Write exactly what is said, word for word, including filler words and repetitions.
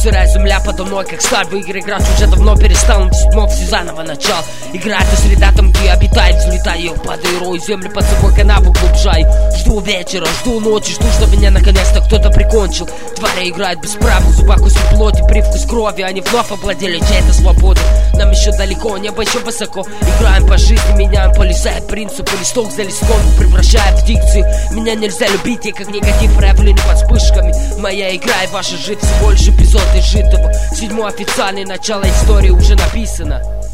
Сырая земля подо мной, как сталь. В игры играть уже давно перестал, на седьмом все заново начал. Играть до среда там, где обитает. Взлетаю, падаю, рою землю под собой, канаву глубжаю. Жду вечера, жду ночи, жду, что меня наконец-то кто-то прикончил. Твари играют без прав, в зубах кусок плоти, привкус крови. Они вновь обладали чьей-то свободой. Нам еще далеко, небо еще высоко. Играем по жизни, меняем полюса и принципы. Листок за листком превращая в дикцию. Меня нельзя любить, я как негатив проявленный под вспышками. Моя игра и ваша жизнь всего лишь эпизод изжитого. Седьмой официальный, начало истории уже написано.